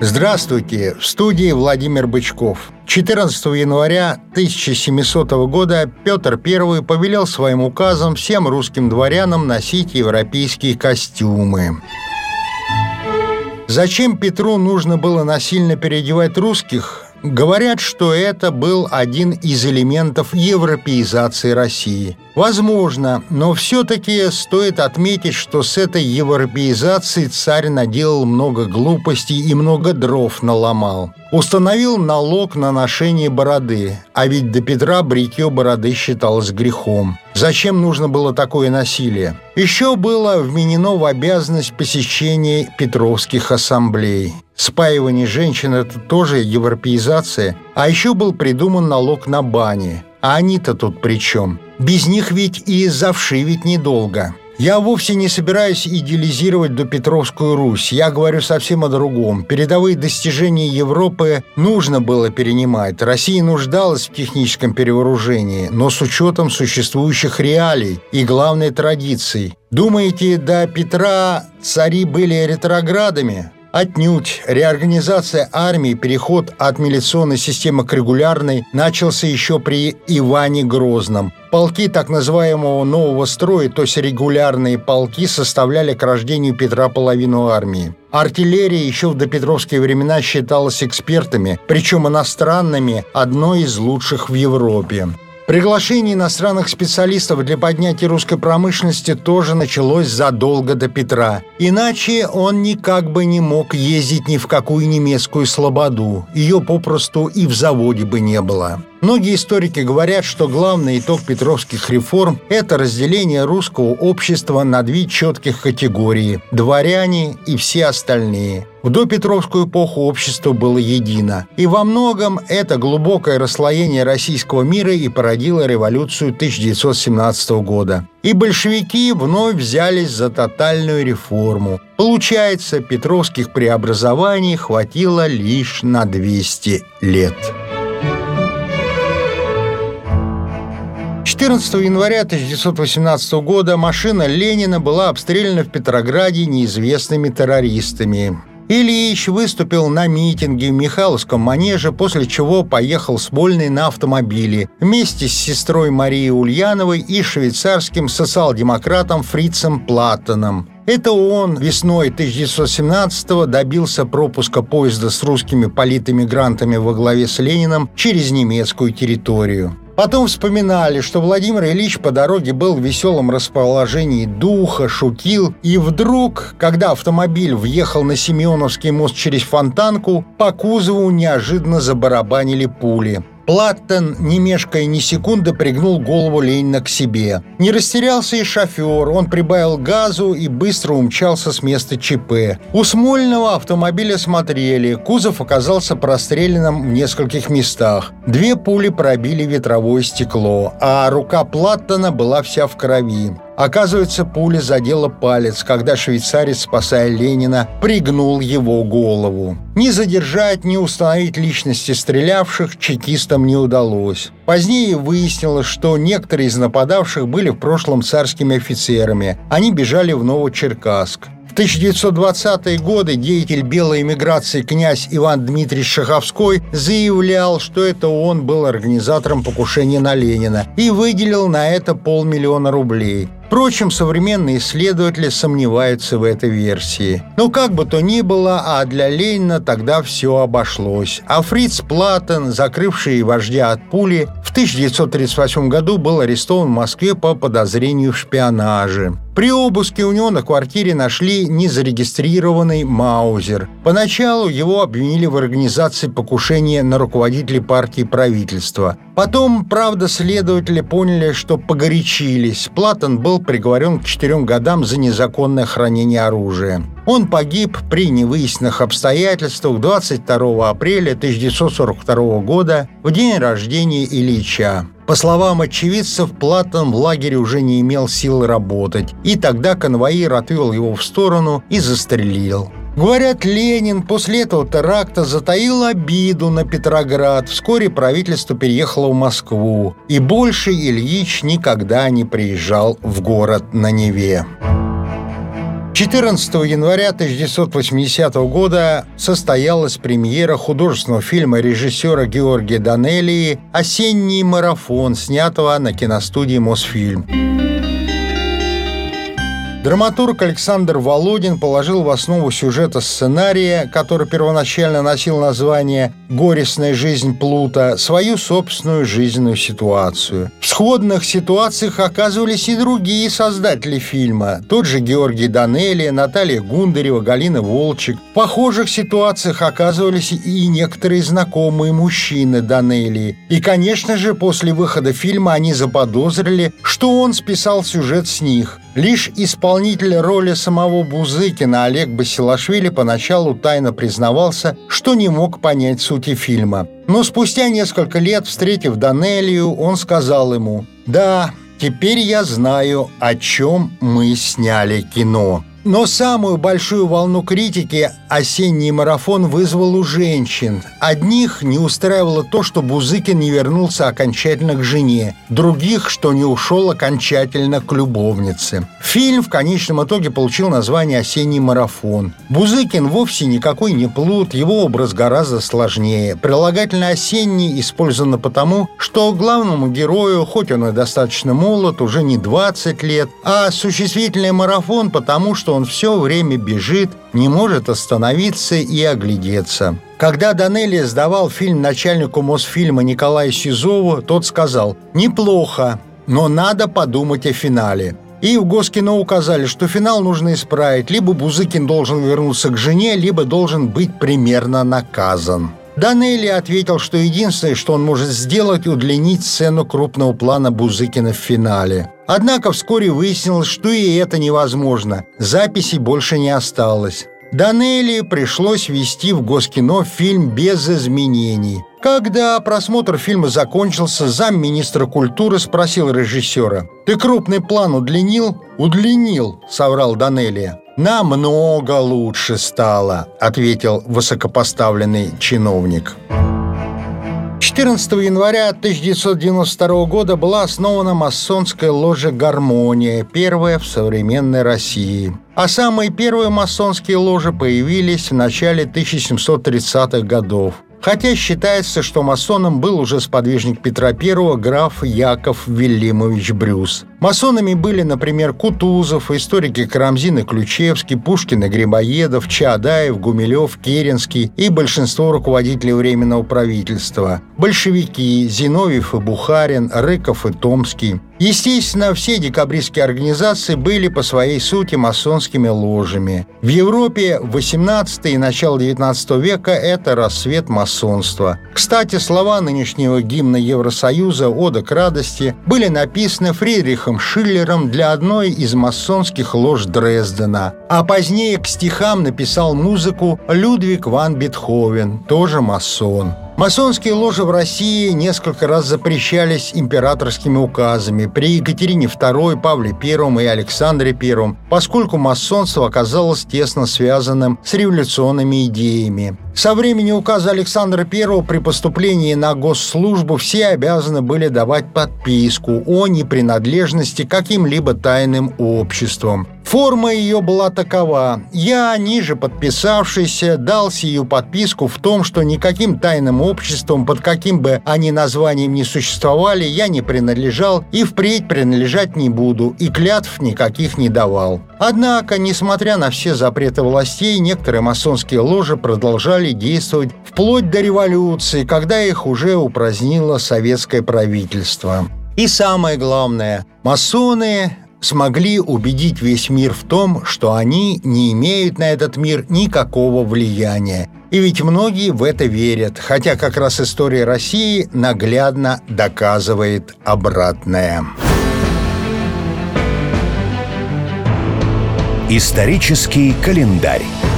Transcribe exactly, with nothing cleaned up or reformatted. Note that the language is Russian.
Здравствуйте! В студии Владимир Бычков. четырнадцатого января тысяча семисотого года Петр Первый повелел своим указом всем русским дворянам носить европейские костюмы. Зачем Петру нужно было насильно переодевать русских? Говорят, что это был один из элементов европеизации России. Возможно, но все-таки стоит отметить, что с этой европеизацией царь наделал много глупостей и много дров наломал. Установил налог на ношение бороды, а ведь до Петра бритье бороды считалось грехом. Зачем нужно было такое насилие? Еще было вменено в обязанность посещения петровских ассамблей. Спаивание женщин – это тоже европеизация. А еще был придуман налог на бани. А они-то тут при чем? Без них ведь и завшивить недолго. Я вовсе не собираюсь идеализировать допетровскую Русь. Я говорю совсем о другом. Передовые достижения Европы нужно было перенимать. Россия нуждалась в техническом перевооружении, но с учетом существующих реалий и, главной, традиций. Думаете, до Петра цари были ретроградами? Отнюдь. Реорганизация армии, переход от милиционной системы к регулярной начался еще при Иване Грозном. Полки так называемого нового строя, то есть регулярные полки, составляли к рождению Петра половину армии. Артиллерия еще в допетровские времена считалась экспертами, причем иностранными, одной из лучших в Европе. Приглашение иностранных специалистов для поднятия русской промышленности тоже началось задолго до Петра. Иначе он никак бы не мог ездить ни в какую немецкую слободу. Ее попросту и в заводе бы не было. Многие историки говорят, что главный итог петровских реформ – это разделение русского общества на две четких категории – дворяне и все остальные. В допетровскую эпоху общество было едино. И во многом это глубокое расслоение российского мира и породило революцию тысяча девятьсот семнадцатого года. И большевики вновь взялись за тотальную реформу. Получается, петровских преобразований хватило лишь на двести лет. четырнадцатого января тысяча девятьсот восемнадцатого года машина Ленина была обстреляна в Петрограде неизвестными террористами. Ильич выступил на митинге в Михайловском манеже, после чего поехал с Смольный на автомобиле вместе с сестрой Марией Ульяновой и швейцарским социал-демократом Фрицем Платтоном. Это он весной тысяча девятьсот семнадцатого добился пропуска поезда с русскими политэмигрантами во главе с Лениным через немецкую территорию. Потом вспоминали, что Владимир Ильич по дороге был в веселом расположении духа, шутил, и вдруг, когда автомобиль въехал на Семеновский мост через Фонтанку, по кузову неожиданно забарабанили пули. Платтон, не мешкая ни секунды, пригнул голову Ленина к себе. Не растерялся и шофер, он прибавил газу и быстро умчался с места ЧП. У Смольного автомобиля смотрели, кузов оказался простреленным в нескольких местах. Две пули пробили ветровое стекло, а рука Платтона была вся в крови. Оказывается, пуля задела палец, когда швейцарец, спасая Ленина, пригнул его голову. Ни задержать, ни установить личности стрелявших чекистам не удалось. Позднее выяснилось, что некоторые из нападавших были в прошлом царскими офицерами. Они бежали в Новочеркасск. В тысяча девятьсот двадцатые годы деятель белой эмиграции князь Иван Дмитриевич Шаховской заявлял, что это он был организатором покушения на Ленина и выделил на это полмиллиона рублей. Впрочем, современные исследователи сомневаются в этой версии. Но как бы то ни было, а для Ленина тогда все обошлось. А Фриц Платтон, закрывший вождя от пули, в тысяча девятьсот тридцать восьмом году был арестован в Москве по подозрению в шпионаже. При обыске у него на квартире нашли незарегистрированный маузер. Поначалу его обвинили в организации покушения на руководителей партии и правительства. Потом, правда, следователи поняли, что погорячились. Платтон был приговорен к четырем годам за незаконное хранение оружия. Он погиб при невыясненных обстоятельствах двадцать второго апреля тысяча девятьсот сорок второго года, в день рождения Ильича. По словам очевидцев, Платтон в лагере уже не имел сил работать, и тогда конвоир отвел его в сторону и застрелил. Говорят, Ленин после этого теракта затаил обиду на Петроград. Вскоре правительство переехало в Москву, и больше Ильич никогда не приезжал в город на Неве. четырнадцатого января тысяча девятьсот восьмидесятого года состоялась премьера художественного фильма режиссера Георгия Данелии «Осенний марафон», снятого на киностудии «Мосфильм». Драматург Александр Володин положил в основу сюжета сценария, который первоначально носил название «Горестная жизнь Плута», свою собственную жизненную ситуацию. В сходных ситуациях оказывались и другие создатели фильма. Тот же Георгий Данелия, Наталья Гундарева, Галина Волчек. В похожих ситуациях оказывались и некоторые знакомые мужчины Данелии. И, конечно же, после выхода фильма они заподозрили, что он списал сюжет с них. Лишь исполнитель роли самого Бузыкина Олег Басилашвили поначалу тайно признавался, что не мог понять сути фильма. Но спустя несколько лет, встретив Данелию, он сказал ему: «Да, теперь я знаю, о чем мы сняли кино». Но самую большую волну критики «Осенний марафон» вызвал у женщин. Одних не устраивало то, что Бузыкин не вернулся окончательно к жене, других, что не ушел окончательно к любовнице. Фильм в конечном итоге получил название «Осенний марафон». Бузыкин вовсе никакой не плут, его образ гораздо сложнее. Прилагательное «осенний» использовано потому, что главному герою, хоть он и достаточно молод, уже не двадцать лет, а существительное «марафон» потому, что он все время бежит, не может остановиться и оглядеться. Когда Данелия сдавал фильм начальнику Мосфильма Николаю Сизову, тот сказал: «Неплохо, но надо подумать о финале». И в Госкино указали, что финал нужно исправить. Либо Бузыкин должен вернуться к жене, либо должен быть примерно наказан. Данелия ответил, что единственное, что он может сделать, удлинить сцену крупного плана Бузыкина в финале. Однако вскоре выяснилось, что и это невозможно. Записей больше не осталось. Данелии пришлось ввести в Госкино фильм без изменений. Когда просмотр фильма закончился, замминистра культуры спросил режиссера: «Ты крупный план удлинил?» «Удлинил», — соврал Данелия. «Намного лучше стало», — ответил высокопоставленный чиновник. четырнадцатого января тысяча девятьсот девяносто второго года была основана масонская ложа «Гармония», первая в современной России. А самые первые масонские ложи появились в начале тысяча семьсот тридцатых годов. Хотя считается, что масоном был уже сподвижник Петра Первого граф Яков Вильямович Брюс. Масонами были, например, Кутузов, историки Карамзин и Ключевский, Пушкин и Грибоедов, Чаадаев, Гумилев, Керенский и большинство руководителей Временного правительства. Большевики – Зиновьев и Бухарин, Рыков и Томский. Естественно, все декабристские организации были по своей сути масонскими ложами. В Европе в восемнадцатом и начало девятнадцатого века это расцвет масонства. Кстати, слова нынешнего гимна Евросоюза «Ода к радости» были написаны Фридрихом Шиллером для одной из масонских лож Дрездена. А позднее к стихам написал музыку Людвиг ван Бетховен, тоже масон. Масонские ложи в России несколько раз запрещались императорскими указами при Екатерине Второй, Павле Первом и Александре Первом, поскольку масонство оказалось тесно связанным с революционными идеями. Со времени указа Александра Первого при поступлении на госслужбу все обязаны были давать подписку о непринадлежности к каким-либо тайным обществам. Форма ее была такова: «Я, ниже подписавшийся, дал сию подписку в том, что никаким тайным обществом, под каким бы они названием ни существовали, я не принадлежал и впредь принадлежать не буду, и клятв никаких не давал». Однако, несмотря на все запреты властей, некоторые масонские ложи продолжали действовать вплоть до революции, когда их уже упразднило советское правительство. И самое главное, масоны смогли убедить весь мир в том, что они не имеют на этот мир никакого влияния. И ведь многие в это верят, хотя как раз история России наглядно доказывает обратное. Исторический календарь.